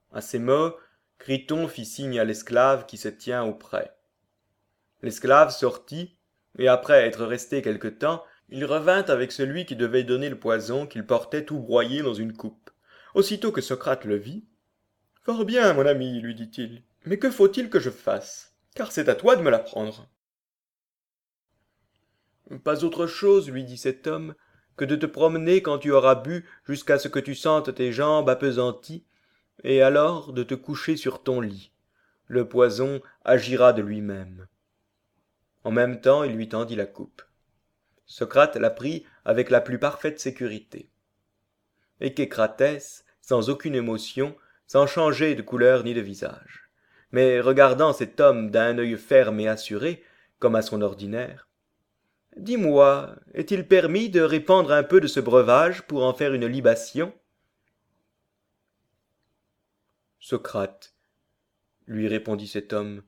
À ces mots, Criton fit signe à l'esclave qui se tient auprès. L'esclave sortit, et après être resté quelque temps, il revint avec celui qui devait donner le poison qu'il portait tout broyé dans une coupe. Aussitôt que Socrate le vit, « Fort bien, mon ami, lui dit-il, mais que faut-il que je fasse? Car c'est à toi de me l'apprendre. » Pas autre chose, lui dit cet homme, que de te promener quand tu auras bu jusqu'à ce que tu sentes tes jambes appesanties, et alors de te coucher sur ton lit. Le poison agira de lui-même. En même temps, il lui tendit la coupe. Socrate la prit avec la plus parfaite sécurité. Échécratès, sans aucune émotion, sans changer de couleur ni de visage, mais regardant cet homme d'un œil ferme et assuré, comme à son ordinaire, « Dis-moi, est-il permis de répandre un peu de ce breuvage pour en faire une libation ?» Socrate, lui répondit cet homme,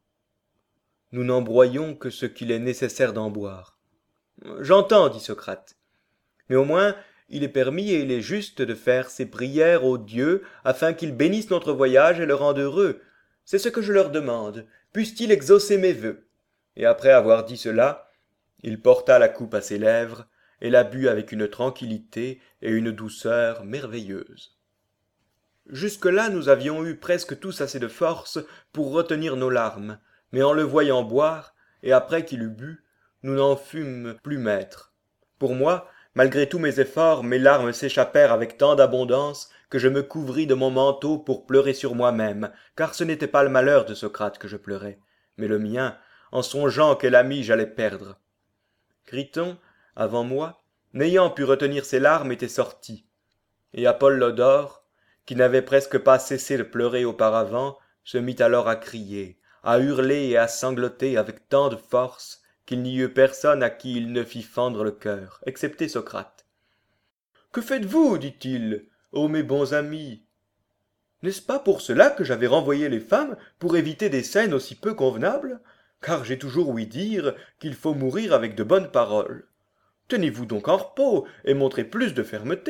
nous n'en broyons que ce qu'il est nécessaire d'en boire. J'entends, dit Socrate, mais au moins il est permis et il est juste de faire ces prières aux dieux afin qu'ils bénissent notre voyage et le rendent heureux. C'est ce que je leur demande. Puissent-ils exaucer mes vœux? Et après avoir dit cela, il porta la coupe à ses lèvres et la but avec une tranquillité et une douceur merveilleuses. Jusque-là, nous avions eu presque tous assez de force pour retenir nos larmes, mais en le voyant boire, et après qu'il eut bu, nous n'en fûmes plus maîtres. Pour moi, malgré tous mes efforts, mes larmes s'échappèrent avec tant d'abondance que je me couvris de mon manteau pour pleurer sur moi-même, car ce n'était pas le malheur de Socrate que je pleurais, mais le mien, en songeant quel ami j'allais perdre. Criton, avant moi, n'ayant pu retenir ses larmes, était sorti, et Apollodore, qui n'avait presque pas cessé de pleurer auparavant, se mit alors à crier, à hurler et à sangloter avec tant de force qu'il n'y eut personne à qui il ne fît fendre le cœur, excepté Socrate. « Que faites-vous, dit-il, ô mes bons amis? N'est-ce pas pour cela que j'avais renvoyé les femmes, pour éviter des scènes aussi peu convenables? Car j'ai toujours ouï dire qu'il faut mourir avec de bonnes paroles. Tenez-vous donc en repos, et montrez plus de fermeté. »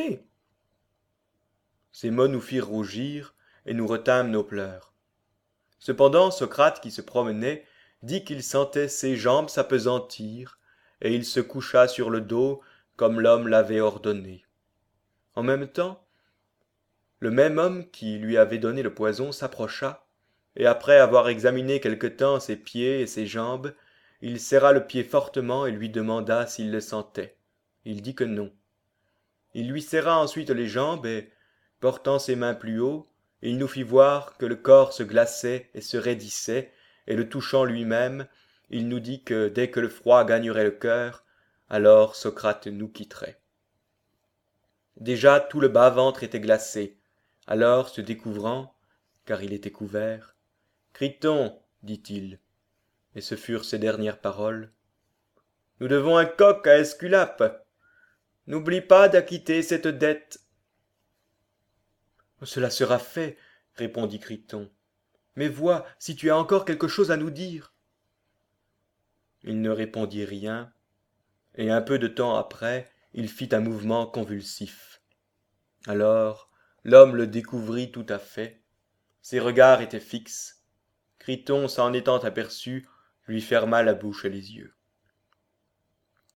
Ces mots nous firent rougir, et nous retînmes nos pleurs. Cependant, Socrate, qui se promenait, dit qu'il sentait ses jambes s'appesantir, et il se coucha sur le dos, comme l'homme l'avait ordonné. En même temps, le même homme qui lui avait donné le poison s'approcha, et après avoir examiné quelque temps ses pieds et ses jambes, il serra le pied fortement et lui demanda s'il le sentait. Il dit que non. Il lui serra ensuite les jambes et, portant ses mains plus haut, il nous fit voir que le corps se glaçait et se raidissait, et le touchant lui-même, il nous dit que dès que le froid gagnerait le cœur, alors Socrate nous quitterait. Déjà tout le bas-ventre était glacé, alors se découvrant, car il était couvert, « Criton, dit-il, et ce furent ses dernières paroles, nous devons un coq à Esculape. N'oublie pas d'acquitter cette dette. » « Cela sera fait, répondit Criton. Mais vois si tu as encore quelque chose à nous dire. » Il ne répondit rien, et un peu de temps après, il fit un mouvement convulsif. Alors, l'homme le découvrit tout à fait. Ses regards étaient fixes. Criton, s'en étant aperçu, lui ferma la bouche et les yeux.